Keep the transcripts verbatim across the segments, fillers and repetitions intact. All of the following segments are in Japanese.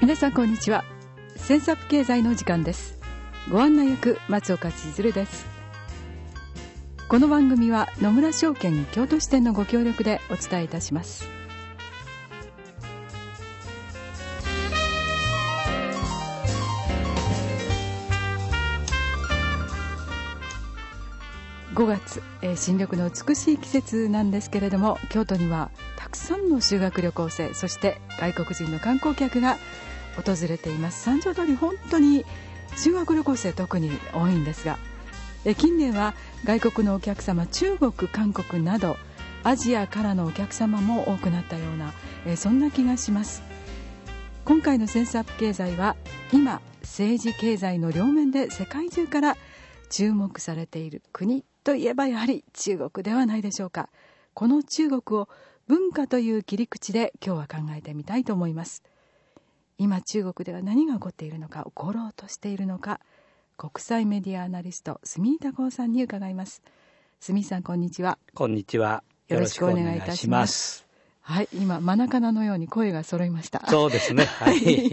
皆さんこんにちは。センスアップ経済の時間です。ご案内役松岡千鶴です。この番組は野村証券京都支店のご協力でお伝えいたします。ごがつ、えー、新緑の美しい季節なんですけれども、京都にはたくさんの修学旅行生、そして外国人の観光客が訪れています。三条通り、本当に修学旅行生特に多いんですが、え近年は外国のお客様、中国、韓国などアジアからのお客様も多くなったような、えそんな気がします。今回のセンスアップ経済は、今政治経済の両面で世界中から注目されている国といえばやはり中国ではないでしょうか。この中国を文化という切り口で今日は考えてみたいと思います。今中国では何が起こっているのか、起ころうとしているのか、国際メディアアナリスト住井孝夫さんに伺います。住井さん、こんにちは。 こんにちは。 よろしくお願いいたします。はい、今マナカナのように声が揃いました。 そうですね、はい、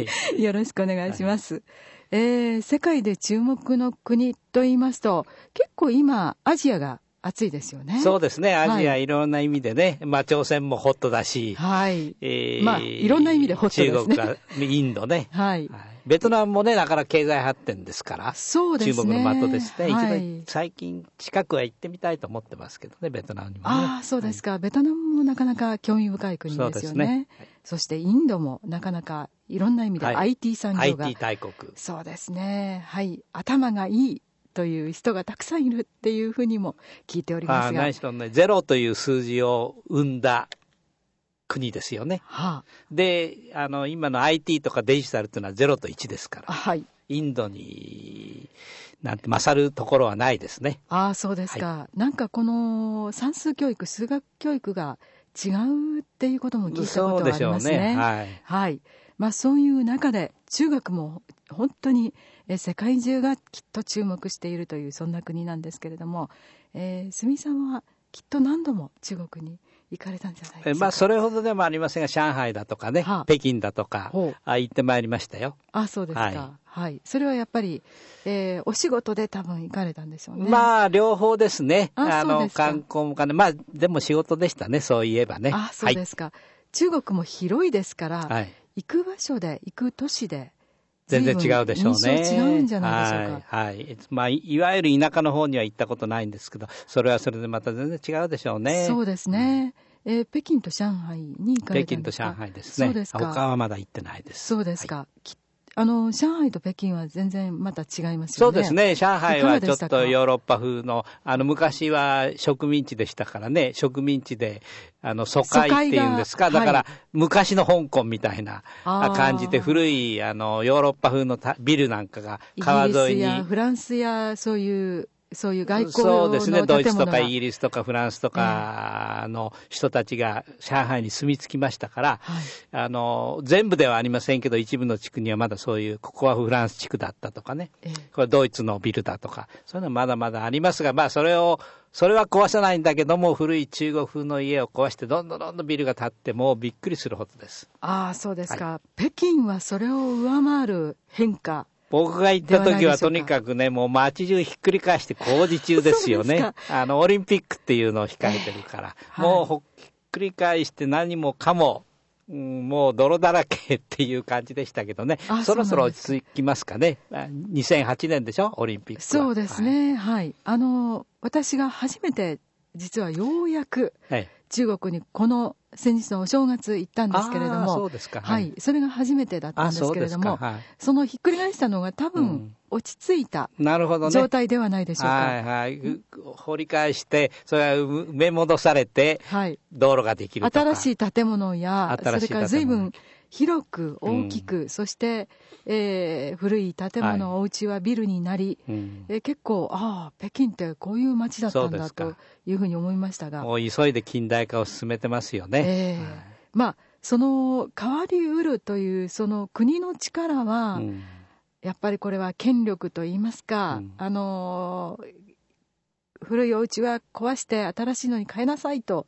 よろしくお願いします、はい。えー、世界で注目の国と言いますと、結構今アジアが暑いですよね。 そうですね、アジア、はい、いろんな意味でね、まあ、朝鮮もホットだし、 はい、えーまあ、いろんな意味でホットですね。 中国かインドね、 はい、 ベトナムもね、なかなか経済発展ですから、 そうですね、 注目の的ですね、 はい、 一度最近近くは行ってみたいと思ってますけどね、ベトナムにもね。 ああ、そうですか、はい、ベトナムもなかなか興味深い国ですよね。そうですね、はい、そしてインドもなかなかいろんな意味で アイティー 産業が、 アイティー 大国、 そうですね、はい、頭がいいという人がたくさんいるっていうふうにも聞いておりますが、 あ、何しろね、ゼロという数字を生んだ国ですよね、はあ、で、あの今の アイティー とかデジタルというのはゼロといちですから、はい、インドになんて勝るところはないですね。 ああ、そうですか、はい、なんかこの算数教育、数学教育が違うっていうことも聞いたことがありますね。そうでしょうね、はい、はい、まあ、そういう中で中国も本当に世界中がきっと注目しているというそんな国なんですけれども、えー、住井さんはきっと何度も中国に行かれたんじゃないでしょうか。 まあ、それほどでもありませんが、上海だとかね、はあ、北京だとかあ行ってまいりましたよ。 あ、そうですか、はいはい、それはやっぱり、えー、お仕事で多分行かれたんでしょうね。 まあ両方ですね。 ああの観光もかね、まあでも仕事でしたね、そういえばね。 あ、そうですか、はい、中国も広いですから、はい、行く場所で行く都市で全然違うでしょうね。 印象違うんじゃないでしょうか。 はい、はい、まあ、いわゆる田舎の方には行ったことないんですけど、それはそれでまた全然違うでしょうね。 そうですね、うん、えー、北京と上海に行かれたんですか。 北京と上海ですね。そうですか。他はまだ行ってないです。 そうですか、はい、あの上海と北京は全然また違いますよね。 そうですね、上海はちょっとヨーロッパ風の、あの昔は植民地でしたからね、植民地であの疎開っていうんですか、だから、はい、昔の香港みたいな感じで、古いあのヨーロッパ風のビルなんかが川沿いに、イギリスやフランスやそういうそういう外交のそうですね、ドイツとかイギリスとかフランスとかの人たちが上海に住み着きましたから、はい、あの全部ではありませんけど、一部の地区にはまだそういう、ここはフランス地区だったとかね、ええ、これドイツのビルだとか、そういうのはまだまだありますが、まあそれをそれは壊さないんだけども、古い中国風の家を壊してどんどんどんどんビルが建って、もうびっくりするほどです。 ああ、そうですか、はい、北京はそれを上回る変化、 僕が行った時はとにかくね、もう街中ひっくり返して工事中ですよね。あのオリンピックっていうのを控えてるから、えー、もうひっくり返して何もかも、うん、もう泥だらけっていう感じでしたけどね。そろそろ落ち着きますかね。にせんはちねんでしょ、オリンピックは。 そうですね、はい、はい、あの私が初めて実はようやく中国にこの先日のお正月行ったんですけれども、 そうですか、 はいはい、それが初めてだったんですけれども、 そ, はい、そのひっくり返したのが多分落ち着いた状態ではないでしょうか、 はいはい、掘り返してそれが埋め戻されて、はい、道路ができるとか、 新しい建物やそれから随分広く大きく、うん、そして、えー、古い建物、はい、お家はビルになり、うん、えー、結構ああ北京ってこういう街だったんだというふうに思いましたが、 もう急いで近代化を進めてますよね、 えーはい、まあその変わりうるというその国の力は、うん、やっぱりこれは権力といいますか、うん、あの古いお家は壊して新しいのに変えなさいと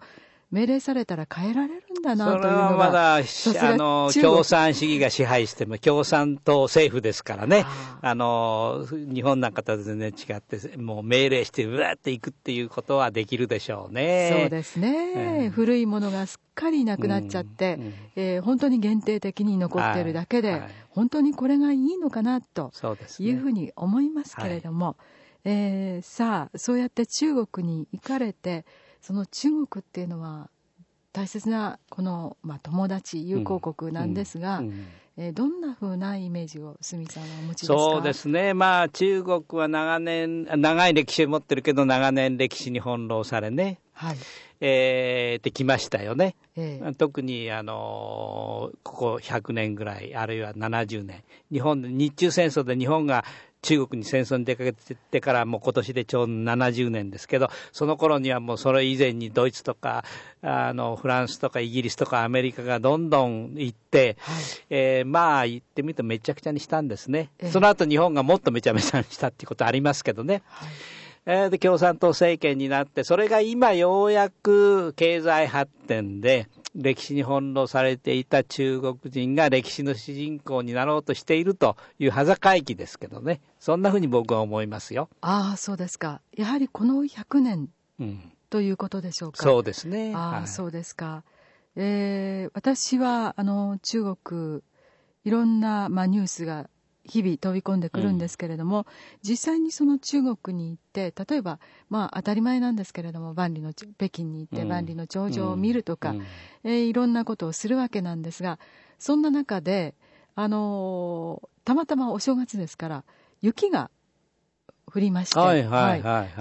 命令されたら変えられるんだなというのが、 それはまだあの共産主義が支配しても共産党政府ですからね、ああの日本なんかとは全然違ってもう命令してうわっていくっていうことはできるでしょうね。 そうですね、えー、古いものがすっかりなくなっちゃって、うんうん、えー、本当に限定的に残っているだけで、はいはい、本当にこれがいいのかなというふうに思いますけれども、はい、えー、さあそうやって中国に行かれて、その中国っていうのは大切なこの、まあ、友達友好国なんですが、うんうんうん、えー、どんなふうなイメージを角さんはお持ちですか？ そうですね、まあ、中国は長年長い歴史を持ってるけど長年歴史に翻弄されね、はい、えー、ってきましたよね、えー、特にあのここひゃくねんぐらいあるいはななじゅうねん、日本で日中戦争で日本が中国に戦争に出かけてからもう今年でちょうどななじゅうねんですけど、その頃にはもうそれ以前にドイツとかあのフランスとかイギリスとかアメリカがどんどん行って、はい、えー、まあ言ってみるとめちゃくちゃにしたんですね、えー、その後日本がもっとめちゃめちゃにしたっていうことありますけどね、はい、えー、で共産党政権になって、それが今ようやく経済発展で歴史に翻弄されていた中国人が歴史の主人公になろうとしているという端境期ですけどね、そんなふうに僕は思いますよ。 ああ、そうですか。やはりこのひゃくねん、うん、ということでしょうか。 そうですね。 ああ、 はい、 そうですか。えー、私はあの中国いろんな、まあ、ニュースが日々飛び込んでくるんですけれども、うん、実際にその中国に行って例えば、まあ、当たり前なんですけれども万里の北京に行って万里の長城を見るとか、うんうん、えー、いろんなことをするわけなんですが、そんな中で、あのー、たまたまお正月ですから雪が降りまして、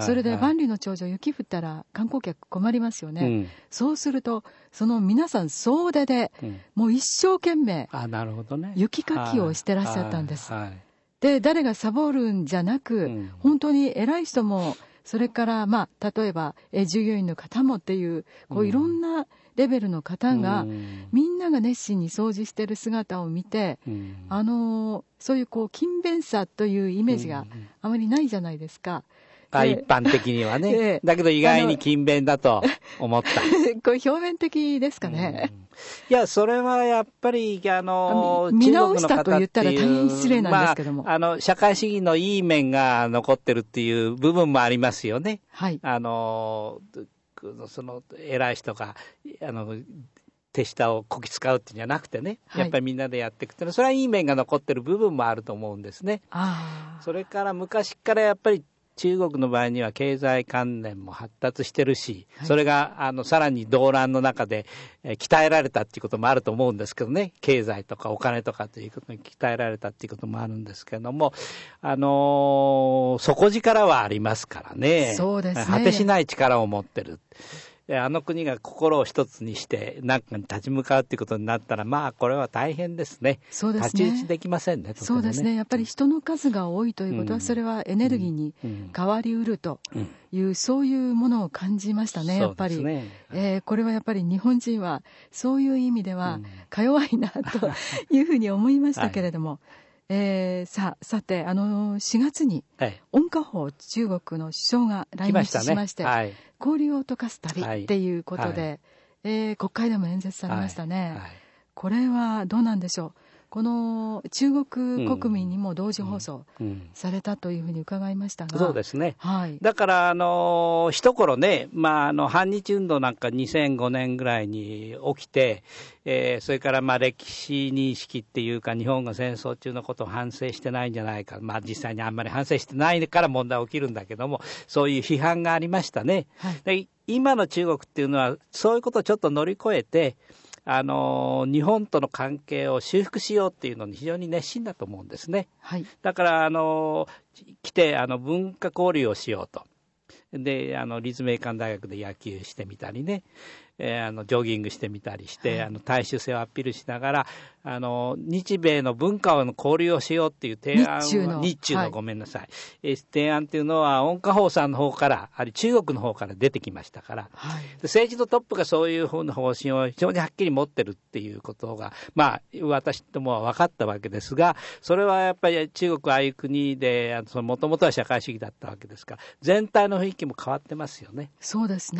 それで万里の長城雪降ったら観光客困りますよね、うん、そうするとその皆さん総出で、うん、もう一生懸命雪かきをしてらっしゃったんです、はいはい、で誰がサボるんじゃなく、うん、本当に偉い人もそれからまあ例えばえ従業員の方もっていうこういろんなレベルの方が、うん、みんなが熱心に掃除してる姿を見て、うん、あのそういうこう勤勉さというイメージがあまりないじゃないですか、 あ、一般的にはねだけど意外に勤勉だと思ったこれ表面的ですかね、うん、 いやそれはやっぱりあの見直したと言ったら大変失礼なんですけども、 まあ、あの社会主義のいい面が残ってるっていう部分もありますよね、はい、あのその偉い人があの手下をこき使うっていうんじゃなくてね、やっぱりみんなでやっていくっていうのは、それはいい面が残ってる部分もあると思うんですね。あ、それから昔からやっぱり中国の場合には経済関連も発達してるし、はい、それがあのさらに動乱の中で、えー、鍛えられたっていうこともあると思うんですけどね、経済とかお金とかということに鍛えられたっていうこともあるんですけども、あのー、底力はありますからね。 そうですね。 果てしない力を持ってる。あの国が心を一つにして何かに立ち向かうということになったら、まあこれは大変ですね。 そうですね。 太刀打ちできませんね。 そうですね。やっぱり人の数が多いということは、うん、それはエネルギーに変わりうるという、うん、そういうものを感じましたね。やっぱり、ね、えー、これはやっぱり日本人はそういう意味ではか弱いなというふうに思いましたけれども。はい、えー、さあさてあのしがつに温家宝中国の首相が来日しまして、ね、はい、交流を溶かす旅っていうことで、はい、えー、国会でも演説されましたね、はいはい、これはどうなんでしょう。この中国国民にも同時放送されたというふうに伺いましたが、 うんうんうん、そうですね、はい、だからあの一頃ね、まあ、あの反日運動なんかにせんごねんぐらいに起きて、えー、それからまあ歴史認識っていうか日本が戦争中のことを反省してないんじゃないか、まあ、実際にあんまり反省してないから問題起きるんだけども、そういう批判がありましたね、はい、で今の中国っていうのはそういうことをちょっと乗り越えて、あの日本との関係を修復しようっていうのに非常に熱心だと思うんですね、はい、だからあの来てあの文化交流をしようと。であの立命館大学で野球してみたりね、えー、あのジョギングしてみたりして、はい、あの大衆性をアピールしながらあの日米の文化の交流をしようっていう提案、 日中の、 日中の、はい、ごめんなさい、えー、提案っていうのは温家宝さんの方からあるいは中国の方から出てきましたから、はい、で政治のトップがそういう方の方針を非常にはっきり持ってるっていうことがまあ私どもは分かったわけですが、それはやっぱり中国はああいう国でもともとは社会主義だったわけですから全体の雰囲気も変わってますよね。 そうですね、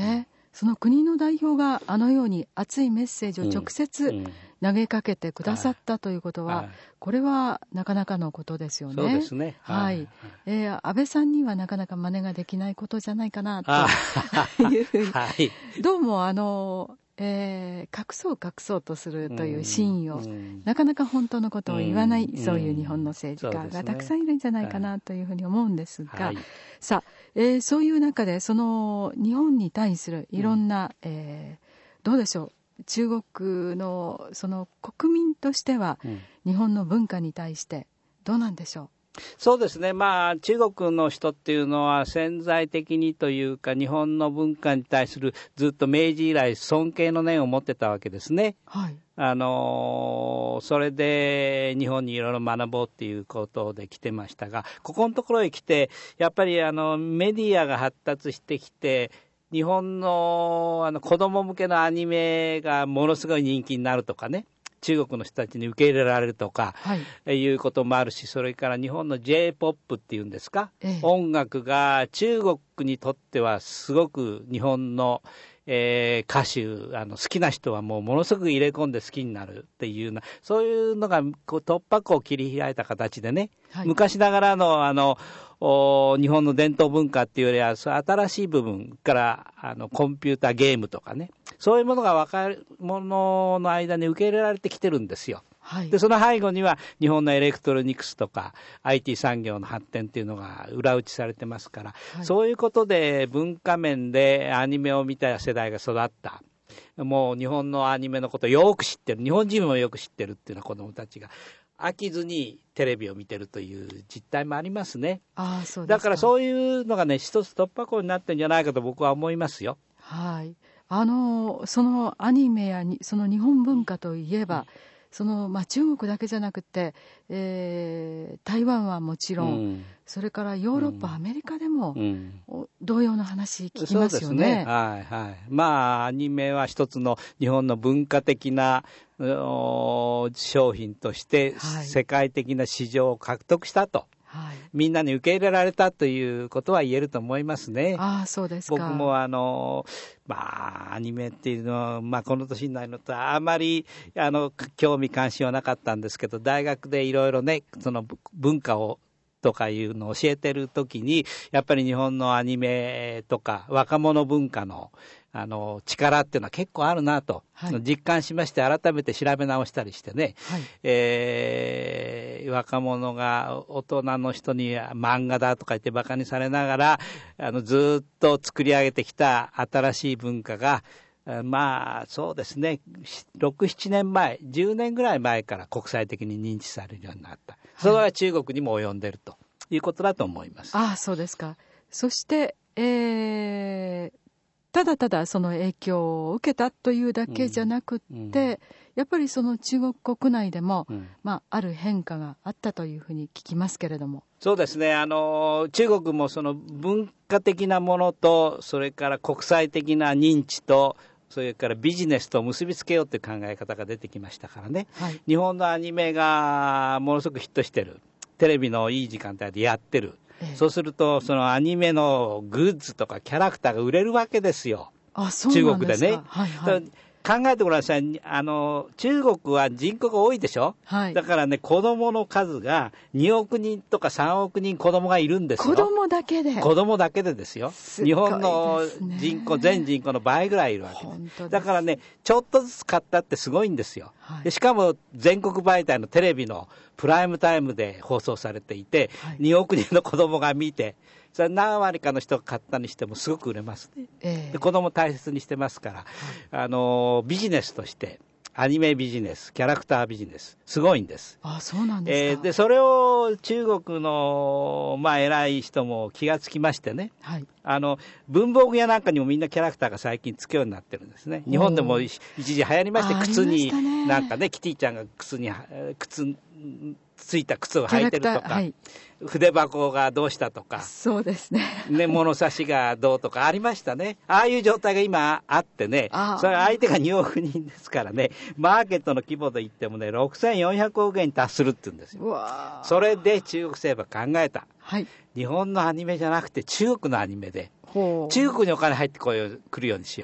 その国の代表があのように熱いメッセージを直接投げかけてくださったということは、うんうん、これはなかなかのことですよね。 そうですね。 はい。えー、安倍さんにはなかなか真似ができないことじゃないかなというふうに、はい、どうもあの、えー、隠そう隠そうとするという真意を、うん、なかなか本当のことを言わない、うん、そういう日本の政治家がたくさんいるんじゃないかなというふうに思うんですが、はい、さあ、えー、そういう中でその日本に対するいろんな、うん、えー、どうでしょう、中国のその国民としては、うん、日本の文化に対してどうなんでしょう。 そうですね、まあ、中国の人っていうのは潜在的にというか日本の文化に対するずっと明治以来尊敬の念を持ってたわけですね。はい、あのそれで日本にいろいろ学ぼうっていうことで来てましたが、ここのところへ来てやっぱりあのメディアが発達してきて日本のあの子供向けのアニメがものすごい人気になるとかね、中国の人たちに受け入れられるとか、はい、いうこともあるし、それから日本の ジェイポップ っていうんですか、ええ、音楽が中国にとってはすごく日本の、えー、歌手あの好きな人はもうものすごく入れ込んで好きになるっていうような、そういうのがこう突破口を切り開いた形でね、はい、昔ながらのあの日本の伝統文化っていうよりは新しい部分からあのコンピューターゲームとかね、そういうものが若者の間に受け入れられてきてるんですよ。はい、でその背後には日本のエレクトロニクスとか アイティー 産業の発展っていうのが裏打ちされてますから、はい、そういうことで文化面でアニメを見た世代が育った、もう日本のアニメのことをよく知ってる、日本人もよく知ってるっていうような子どもたちが飽きずにテレビを見てるという実態もありますね。あ、そうですか。だからそういうのがね一つ突破口になってるんじゃないかと僕は思いますよ。 はい、あのそのアニメやにその日本文化といえば、うん、そのまあ、中国だけじゃなくて、えー、台湾はもちろん、うん、それからヨーロッパ、うん、アメリカでも、うん、同様の話聞きますよね。そうですね、 はいはい、まあアニメは一つの日本の文化的な商品として世界的な市場を獲得したと、はい、みんなに受け入れられたということは言えると思いますね。 ああ、そうですか。 僕もあのまあアニメっていうのは、まあ、この年になるのとあまりあの興味関心はなかったんですけど、大学でいろいろねその文化をとかいうのを教えてるときにやっぱり日本のアニメとか若者文化のあの力っていうのは結構あるなと、はい、実感しまして、改めて調べ直したりしてね、はい、えー、若者が大人の人に漫画だとか言ってバカにされながらあのずっと作り上げてきた新しい文化が、まあそうですね、ろく、ななねんまえ、じゅうねんぐらい前から国際的に認知されるようになった、はい、それは中国にも及んでいるということだと思います。 ああ、そうですか。そして、えーただただその影響を受けたというだけじゃなくって、うんうん、やっぱりその中国国内でも、うんまあ、ある変化があったというふうに聞きますけれども。 そうですね、あの中国もその文化的なものとそれから国際的な認知とそれからビジネスと結びつけようという考え方が出てきましたからね、はい、日本のアニメがものすごくヒットしてる、テレビのいい時間帯でやってる、ええ、そうするとそのアニメのグッズとかキャラクターが売れるわけですよ。 あ、そうなんですか。 中国でね、はいはい、考えてごらんなさい。あの中国は人口が多いでしょ、はい、だからね子供の数がにおくにんとかさんおくにん子供がいるんですよ。 子供だけで子供だけでですよ。すごいですね。日本の人口全人口の倍ぐらいいるわけです。だからねちょっとずつ買ったってすごいんですよ、はい、でしかも全国媒体のテレビのプライムタイムで放送されていて、はい、におくにんの子供が見て、それ何割かの人が買ったにしてもすごく売れますね、えー、で子供大切にしてますから、はい、あのビジネスとしてアニメビジネス、キャラクタービジネスすごいんです。 あ、そうなんですか。 えー、でそれを中国の、まあ、偉い人も気がつきましてね、はい、あの文房具屋なんかにもみんなキャラクターが最近つくようになってるんですね。日本でも一時流行りまして、靴になんかねキティちゃんが靴に靴ついた靴を履いてるとか、はい、筆箱がどうしたとか、 そうですね、 ね、物差しがどうとかありましたね。ああいう状態が今あってね、それ相手がにおくにんですからね、マーケットの規模で言ってもねろくせんよんひゃくおくえんに達するって言うんですよ。うわ、それで中国政府は考えた、はい、日本のアニメじゃなくて中国のアニメで中国にお金入ってこよくるようにしよう。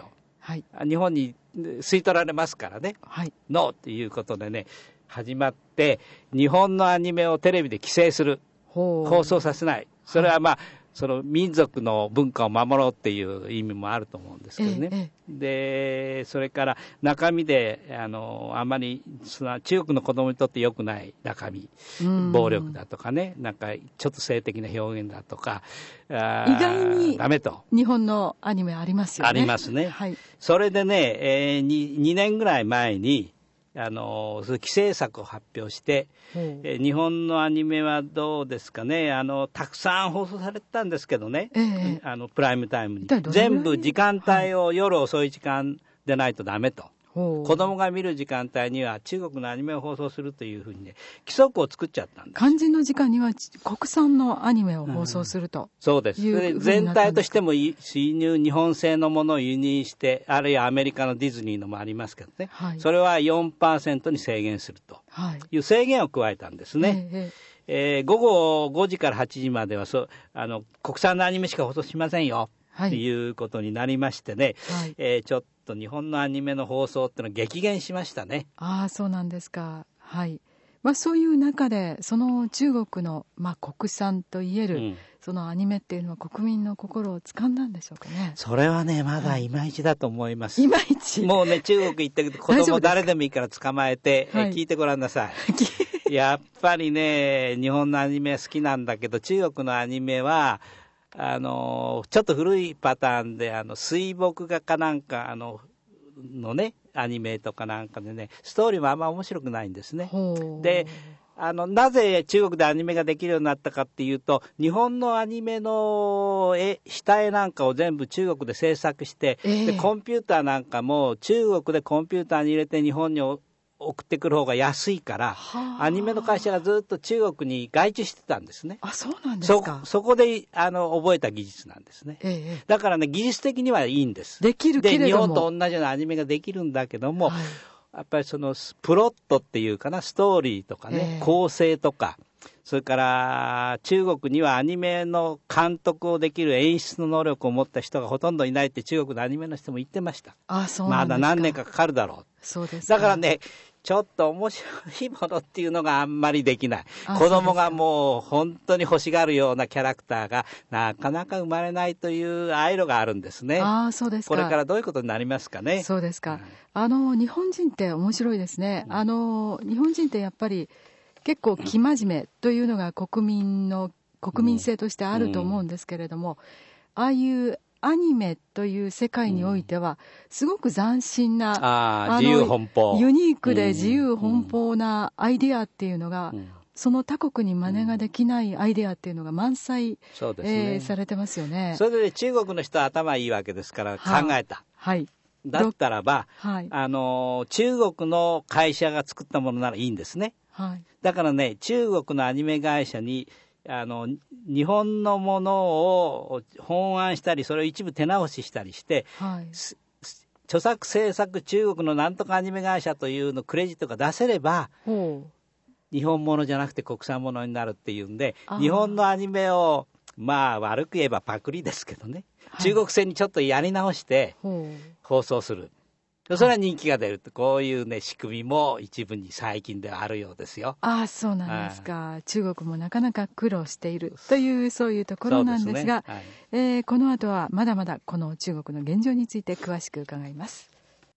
はい、 日本に吸い取られますからね、はい、ノーっていうことでね始まって、日本のアニメをテレビで規制する、放送させない、それはまあ、はい、その民族の文化を守ろうっていう意味もあると思うんですけどね、ええ、でそれから中身であのあまりその中国の子供にとって良くない中身、暴力だとかね、なんかちょっと性的な表現だとか、 意外にダメと日本のアニメありますよね。 ありますね、はい、それでね、えー、に, にねんぐらい前にあの規制策を発表して、え日本のアニメはどうですかね、あのたくさん放送されてたんですけどね、ええ、あのプライムタイムに全部時間帯を夜遅い時間でないとダメと、子供が見る時間帯には中国のアニメを放送するというふうにね規則を作っちゃったんです。 肝心の時間には国産のアニメを放送すると、うん、 そうです。それ全体としても輸入日本製のものを輸入して、あるいはアメリカのディズニーのもありますけどね、はい、それは よんパーセント に制限するという制限を加えたんですね、はい、えええー、午後ごじからはちじまではそあの国産のアニメしか放送しませんよ、はい、ということになりましてね、はい、えー、ちょっと日本のアニメの放送ってのは激減しましたね。 ああ、そうなんですか。はい。まあ、そういう中でその中国の、まあ、国産といえる、うん、そのアニメっていうのは国民の心を掴んだんでしょうかね。 それはねまだいまいちだと思います、 はい、いまいち。 もうね中国行ったけど子供誰でもいいから捕まえて、はい、聞いてごらんなさいやっぱりね日本のアニメ好きなんだけど、中国のアニメはあのちょっと古いパターンで、あの水墨画かなんかあののねアニメとかなんかでねストーリーもあんま面白くないんですね。であのなぜ中国でアニメができるようになったかっていうと、日本のアニメの絵下絵なんかを全部中国で制作して、えー、でコンピューターなんかも中国でコンピューターに入れて日本に送ってくる方が安いから、アニメの会社がずっと中国に外注してたんですね。 あ、そうなんですか。 そ, そこであの覚えた技術なんですね、ええ、だからね技術的にはいいんです。 できるけれども、 で日本と同じようなアニメができるんだけども、はい、やっぱりそのプロットっていうかな、ストーリーとかね、ええ、構成とか、それから中国にはアニメの監督をできる演出の能力を持った人がほとんどいないって中国のアニメの人も言ってました。 あ、そうなんですか。 まだ何年かかかるだろう。 そうですか。 だからねちょっと面白いものっていうのがあんまりできない。子供がもう本当に欲しがるようなキャラクターがなかなか生まれないという愛路があるんですね。 あ、そうですか。 これからどういうことになりますかね。 そうですか、うん、あの日本人って面白いですね、うん、あの日本人ってやっぱり結構生真面目というのが国民の国民性としてあると思うんですけれども、うん、ああいうアニメという世界においてはすごく斬新な、うん、 ああ自由奔放、 ユニークで自由奔放なアイデアっていうのが、うん、その他国に真似ができないアイデアっていうのが満載、そうですね、えー、されてますよね。 それで中国の人は頭いいわけですから考えた、 はいはい、 だったらば、はい、あの中国の会社が作ったものならいいんですね、はい、だからね中国のアニメ会社にあの日本のものを本案したり、それを一部手直ししたりして、はい、著作制作中国のなんとかアニメ会社というのクレジットが出せれば日本ものじゃなくて国産ものになるっていうんで、日本のアニメをまあ悪く言えばパクリですけどね、はい、中国製にちょっとやり直して放送する、それは人気が出るって、こういうね仕組みも一部に最近ではあるようですよ。 ああ、そうなんですか。中国もなかなか苦労しているというそういうところなんですが、そうですね、はい、えー、この後はまだまだこの中国の現状について詳しく伺います。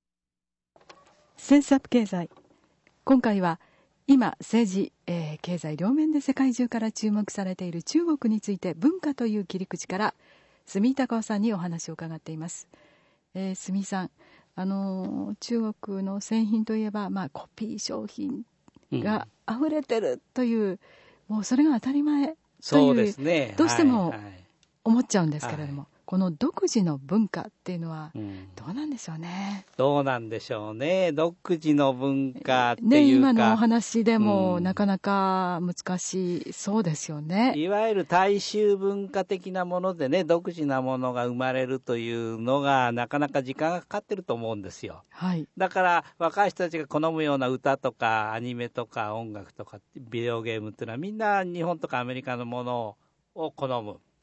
センスアップ経済、今回は今政治、えー、経済両面で世界中から注目されている中国について文化という切り口から住井孝夫さんにお話を伺っています。えー、住井さん、あの中国の製品といえば、まあ、コピー商品があふれてるという、うん、もうそれが当たり前という、 そうですね、 どうしても思っちゃうんですけれども、はいはい、この独自の文化っていうのはどうなんでしょうね、 うん、どうなんでしょうね。独自の文化っていうか、ね、 今のお話でも、うん、なかなか難しいそうですよね。 いわゆる大衆文化的なものでね、独自なものが生まれるというのがなかなか時間がかかってると思うんですよ、はい、だから若い人たちが好むような歌とかアニメとか音楽とかビデオゲームっていうのはみんな日本とかアメリカのものを好む。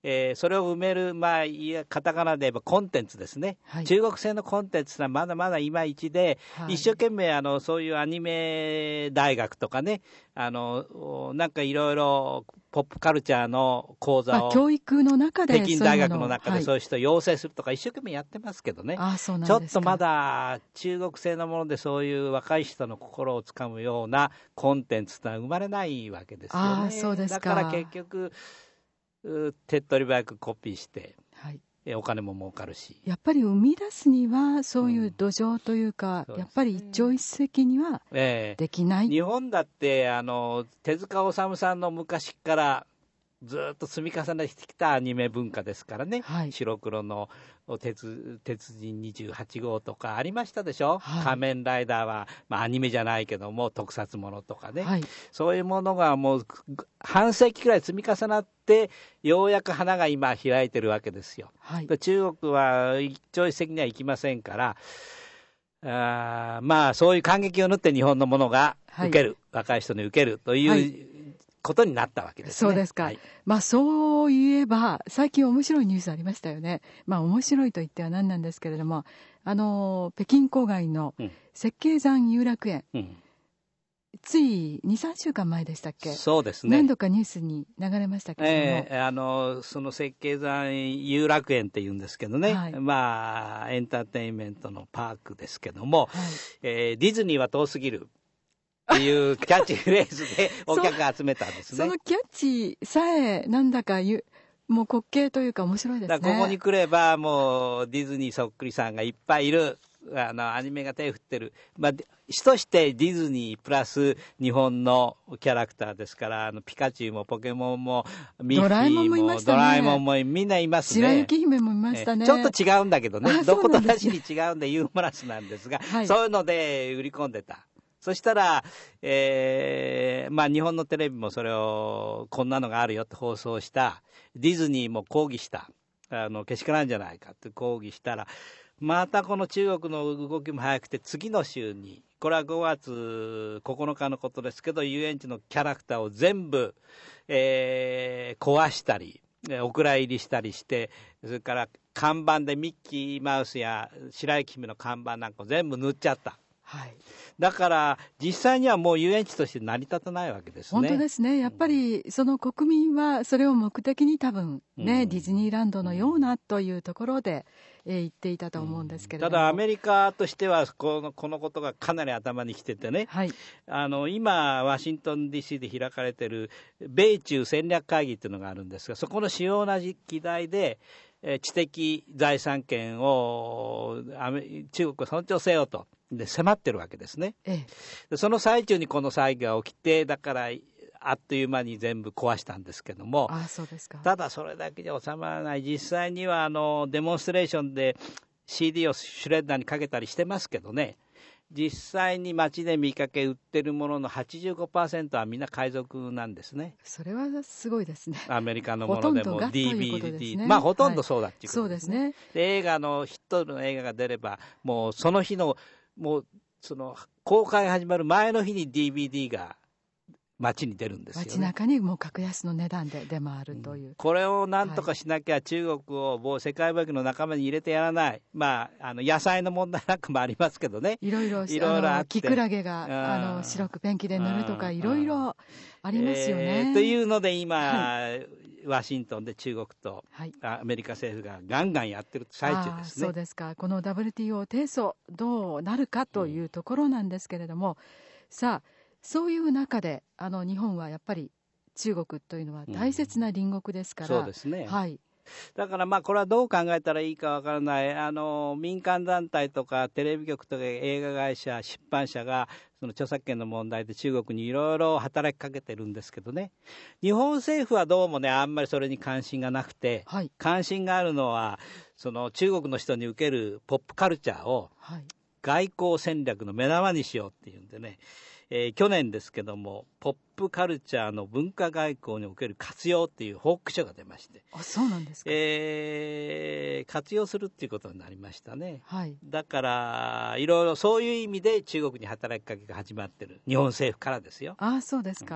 えー、それを埋める、まあ、いやカタカナで言えばコンテンツですね、はい、中国製のコンテンツはまだまだいまいちで、はい、一生懸命あのそういうアニメ大学とかね、あのなんかいろいろポップカルチャーの講座を、まあ、 教育の中で北京大学の中でそういう人を養成するとか一生懸命やってますけどね、 はい、あ、そうなんちょですか。 っとまだ中国製のものでそういう若い人の心をつかむようなコンテンツというのは生まれないわけですよね。 あ、そうですか。 だから結局手っ取り早くコピーして、はい、お金も儲かるし、 やっぱり生み出すにはそういう土壌というか、うん、やっぱり一朝一夕にはできない、 えー、日本だってあの手塚治虫さんの昔からずっと積み重ねてきたアニメ文化ですからね、はい、白黒の鉄、鉄人にじゅうはち号とかありましたでしょ、はい、仮面ライダーは、まあ、アニメじゃないけども特撮ものとかね、はい、そういうものがもう半世紀くらい積み重なってようやく花が今開いてるわけですよ、はい、中国は一朝一夕にはいきませんから、あまあそういう感激を縫って日本のものが受ける、はい、若い人に受けるという、はいことになったわけですね。 そうですか、はい、まあそう言えば最近面白いニュースありましたよね。まあ面白いと言っては何なんですけれども、あの北京郊外の石景山遊楽園、うん、つい にさんしゅうかんまえでしたっけ。 そうですね、 何度かニュースに流れましたけれども、 えー、あのその石景山遊楽園っていうんですけどね、はい、まあエンターテインメントのパークですけども、はい、えー、ディズニーは遠すぎるっていうキャッチフレーズでお客が集めたんですね。 そ, そのキャッチさえなんだかゆもう滑稽というか面白いですね。 だからここに来ればもうディズニーそっくりさんがいっぱいいる、あのアニメが手振ってる、まあ、主としてディズニープラス日本のキャラクターですから、あのピカチュウもポケモンもミッフィーもドラえもんもいましたね。ドラえもんもみんないますね。 白雪姫もいましたね。 ちょっと違うんだけどね、どことなしに違うんでユーモラスなんですが、はい、そういうので売り込んでた。そしたら、えーまあ、日本のテレビもそれをこんなのがあるよって放送した、ディズニーも抗議した、あのけしからんじゃないかって抗議したら、またこの中国の動きも早くて、次の週に、これはごがつここのかのことですけど、遊園地のキャラクターを全部、えー、壊したりお蔵入りしたりして、それから看板でミッキーマウスや白雪姫の看板なんかを全部塗っちゃった。はい、だから実際にはもう遊園地として成り立たないわけですね。 本当ですね。やっぱりその国民はそれを目的に多分ね、うん、ディズニーランドのようなというところで、えー、言っていたと思うんですけれども、 ただアメリカとしてはこの、このことがかなり頭にきててね、はい、あの今ワシントン ディーシー で開かれている米中戦略会議っていうのがあるんですが、そこの主要な議題で知的財産権を中国を尊重せよとで迫ってるわけですね、ええ、その最中にこの騒ぎが起きて、だからあっという間に全部壊したんですけども、 あ、そうですか。 ただそれだけじゃ収まらない。実際にはあのデモンストレーションで シーディー をシュレッダーにかけたりしてますけどね、実際に街で見かけ売ってるものの はちじゅうごパーセント はみんな海賊なんですね。 それはすごいですね。 アメリカのものでも ディービーディー、ね、まあほとんどそうだっていうことですね、はい、そうですね。で映画のヒットの映画が出ればもうその日のもうその公開始まる前の日に ディービーディー が街に出るんですよね。 街中にもう格安の値段で出回るという、うん、 これをなんとかしなきゃ中国をもう世界貿易の仲間に入れてやらない。まああの野菜の問題なんかもありますけどね、 いろいろいろいろあって、キクラゲがあの白くペンキで塗るとかいろいろありますよね、 えー、というので今、はい、ワシントンで中国とアメリカ政府がガンガンやってる最中ですね。 そうですか。この ダブリューティーオー 提訴どうなるかというところなんですけれども、うん、さあそういう中であの日本はやっぱり中国というのは大切な隣国ですから、 うん、そうですね、 はい、 だからまあこれはどう考えたらいいかわからない。あの民間団体とかテレビ局とか映画会社出版社がその著作権の問題で中国にいろいろ働きかけてるんですけどね、日本政府はどうもねあんまりそれに関心がなくて、はい、関心があるのはその中国の人に受けるポップカルチャーを外交戦略の目玉にしようっていうんでね、えー、去年ですけどもポップカルチャーの文化外交における活用っていう報告書が出まして、 あ、そうなんですか、 えー、活用するっていうことになりましたね、はい、だからいろいろそういう意味で中国に働きかけが始まってる、日本政府からですよ。 あ、そうですか、うん、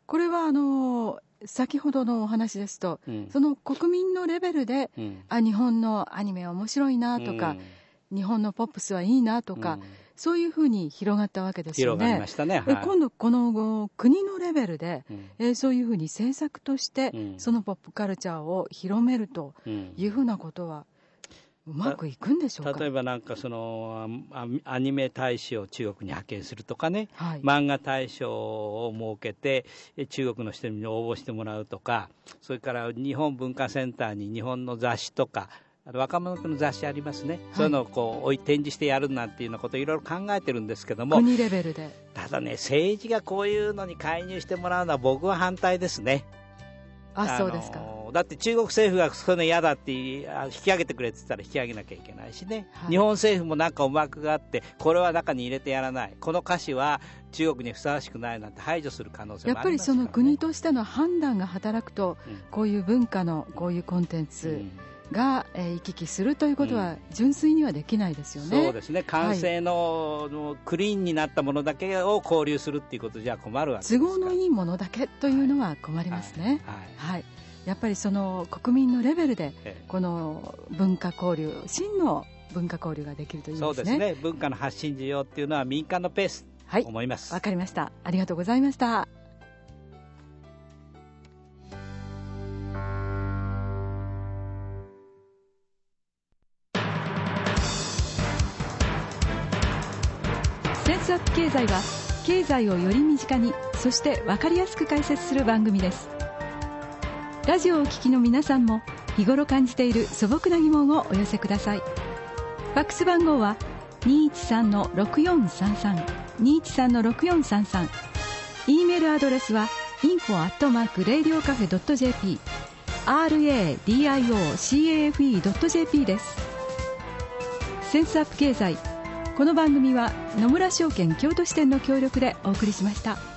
これはあの先ほどのお話ですと、うん、その国民のレベルで、うん、あ日本のアニメは面白いなとか、うん、日本のポップスはいいなとか、うん、そういうふうに広がったわけですよね。 広がりましたね、はい、 今度この国のレベルで、うんえー、そういうふうに政策として、うん、そのポップカルチャーを広めるというふうなことはうまくいくんでしょうか。 例えばなんかそのアニメ大使を中国に派遣するとかね、はい、漫画大賞を設けて中国の人に応募してもらうとか、それから日本文化センターに日本の雑誌とか若者の雑誌ありますね、はい、そういうのをこう展示してやるなんていうようなことをいろいろ考えてるんですけども、 国レベルで。 ただね、政治がこういうのに介入してもらうのは僕は反対ですね。 あ、そうですか。 だって中国政府がそういうの嫌だって引き上げてくれって言ったら引き上げなきゃいけないしね、はい、日本政府もなんか思惑があってこれは中に入れてやらない、この歌詞は中国にふさわしくないなんて排除する可能性もありますからね。 やっぱりその国としての判断が働くと、うん、こういう文化のこういうコンテンツが、うん、えー、行き来するということは純粋にはできないですよね、 うん、そうですね。完成 の,、はい、のクリーンになったものだけを交流するっていうことじゃ困るわけですから、 都合のいいものだけというのは困りますね。はい、はいはい、やっぱりその国民のレベルでこの文化交流、真の文化交流ができるといいですね。 そうですね。文化の発信需要っていうのは民間のペースと思います。 わかりました。ありがとうございました。センスアップ経済は経済をより身近に、そしてわかりやすく解説する番組です。ラジオをお聞きの皆さんも日頃感じている素朴な疑問をお寄せください。ファックス番号は にーいちさんのろくよんさんさん にーいちさんのろくよんさんさん、 E メールアドレスは インフォ アットマーク レイディオカフェ ドット ジェーピー ラディオカフェ ドット ジェーピー です。センスアップ経済、この番組は野村証券京都支店の協力でお送りしました。